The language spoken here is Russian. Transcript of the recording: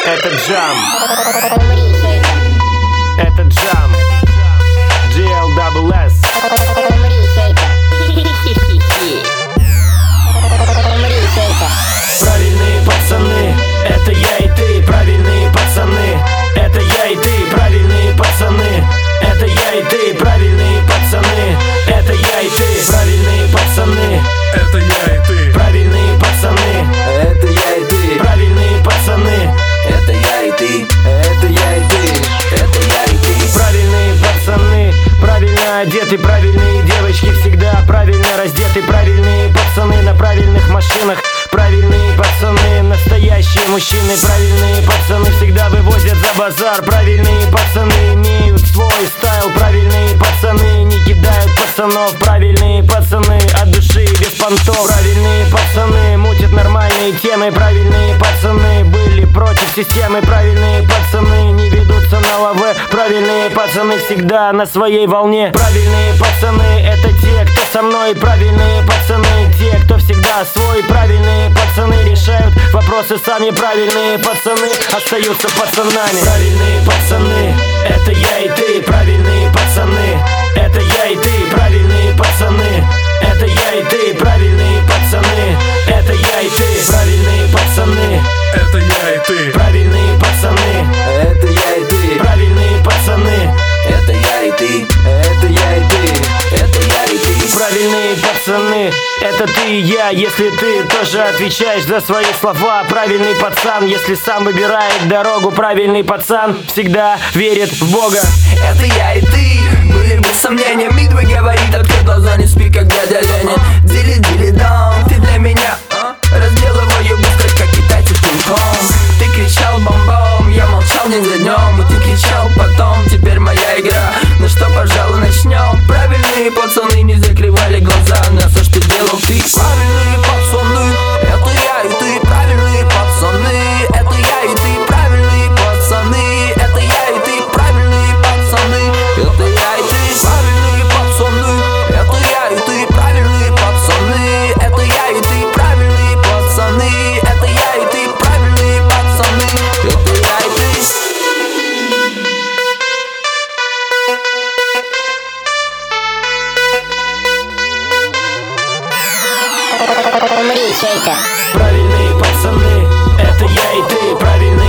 Это джам. Это джам. GLSS. Правильные пацаны, это я и ты. Правильные пацаны, это я и ты. Правильные пацаны, это я и ты. Правильные пацаны, это я и ты. Правильные пацаны, это я и ты. правильные пацаны, Это я и ты. правильные пацаны, Это я и ты. Это я и ты. Это я и ты. правильные пацаны, правильно одеты, правильные девочки всегда правильно раздеты, правильные пацаны на правильных машинах, правильные пацаны, настоящие мужчины, правильные пацаны всегда вывозят за базар, правильные пацаны имеют свой стайл, правильные пацаны не кидают пацанов, правильные пацаны от души без понтов, правильные пацаны мутят нормальные темы, правильные пацаны были против системы, правильные пацаны не ведутся на лаве, правильные пацаны всегда на своей волне, правильные пацаны это те, кто со мной, правильные пацаны те, кто всегда свой, правильные пацаны решают вопросы сами, правильные пацаны остаются пацанами, правильные пацаны это я и ты, правильные пацаны это я и ты, правильные пацаны это я и ты, правильные пацаны это я и ты, правильные пацаны Это я и ты. правильные пацаны Это я и ты. правильные пацаны Это я и ты. Это я и ты. Это я и ты. правильные пацаны, это ты и я, если ты тоже отвечаешь за свои слова. Правильный пацан, если сам выбирает дорогу. Правильный пацан всегда верит в Бога. Это я и ты. Были бы сомнения, Мидвей говорит, открой глаза, не спи, как дядя Леня. Дили-дили даун, ты для меня разделываю быстро, как китайцы в Кинг-Конг. Ты кричал бомбом, я молчал день за днем. И ты кричал потом, теперь моя игра. Ну что, пожалуй, начнем. Правильные пацаны не закрывали глаза на все, что делал ты. Правильные пацаны, это я и ты. Правильные пацаны, это я и ты. Правильные пацаны, это я и ты. Правильные пацаны, это я и ты. Правильные пацаны, это я и ты. Правильные пацаны, это я и ты. Правильные пацаны, это я и ты. Правильные пацаны, это я и ты. Правильные пацаны, это я и ты. Правильные